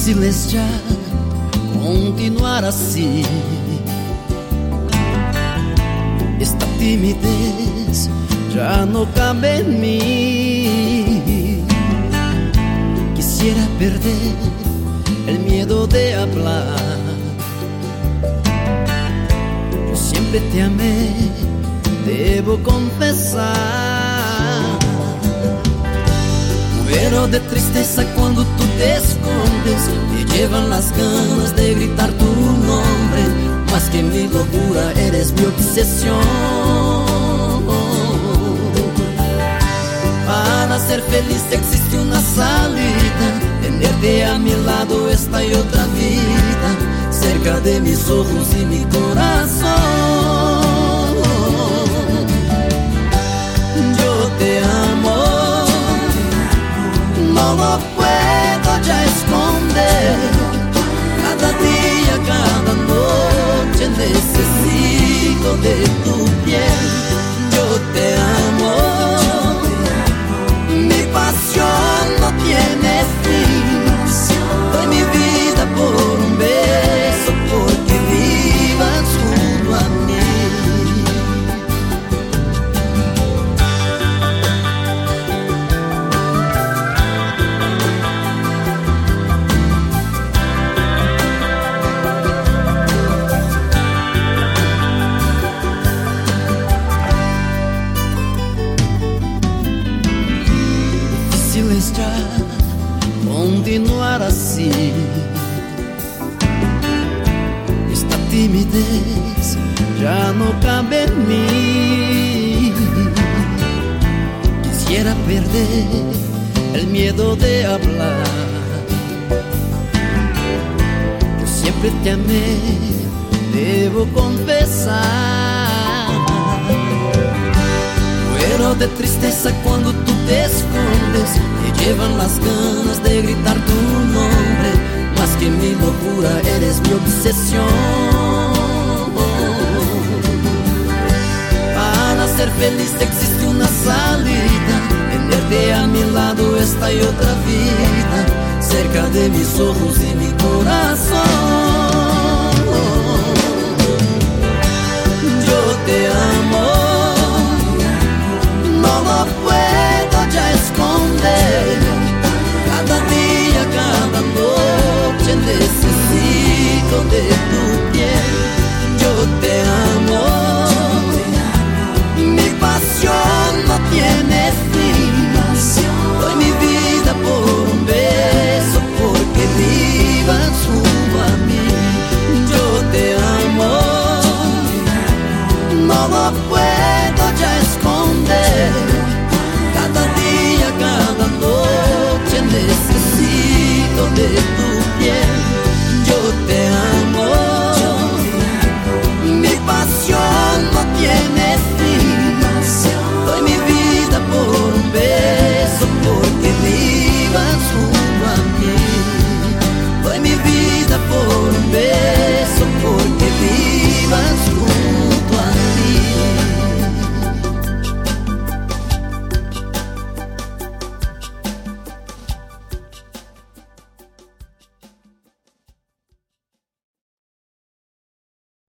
Difícil es ya continuar así. Esta timidez ya no cabe en mí. Quisiera perder el miedo de hablar. Yo siempre te amé, debo confesar. Muero de tristeza cuando tú te escondes. Me llevan las ganas de gritar tu nombre. Más que mi locura, eres mi obsesión. Para ser feliz existe una salida. Tenerte a mi lado, esta y otra vida, cerca de mis ojos y mi corazón. Yo te amo, no lo puedo ya esconder. Cada día, cada noche necesito de tu piel. Yo te amo, mi pasión no tiene fin. Doy mi vida por un beso, porque vivas junto a mí. Difícil es ya continuar así. Esta timidez ya no cabe en mí. Quisiera perder el miedo de hablar. Yo siempre te amé, debo confesar. Muero de tristeza cuando tú te escondes. Me llevan las ganas de gritar tu nombre. Más que mi locura, eres mi obsesión. Para ser feliz existe una salida. Tenerte a mi lado, esta y otra vida, cerca de mis ojos y mi corazón.